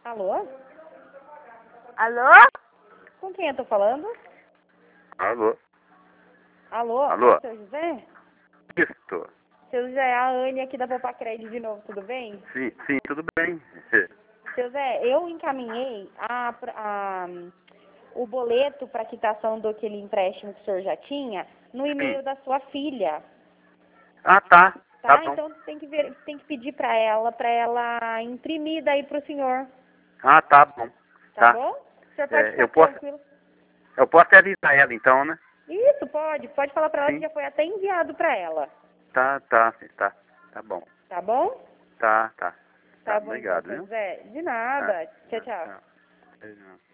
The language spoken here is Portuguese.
Alô? Alô? Com quem eu tô falando? Alô? Alô? Alô? É o seu José? Isto. Seu José, é a Anne aqui da Popacred de novo, tudo bem? Sim, sim, tudo bem. Seu José, eu encaminhei o boleto para quitação do aquele empréstimo que o senhor já tinha no e-mail da sua filha, Ah, tá. Tá tá? bom. Então tem que pedir para ela imprimir daí pro senhor, Ah, tá bom. tá Tá. bom? O senhor pode ficar Eu posso tranquilo. avisar ela então, né? Isso, pode falar para ela que Sim. já foi até enviado para ela, Tá. Tá bom. tá bom? Tá. Tá bom então, Obrigado, seu viu? José. De Tá. nada. Tchau, tchau. Tchau.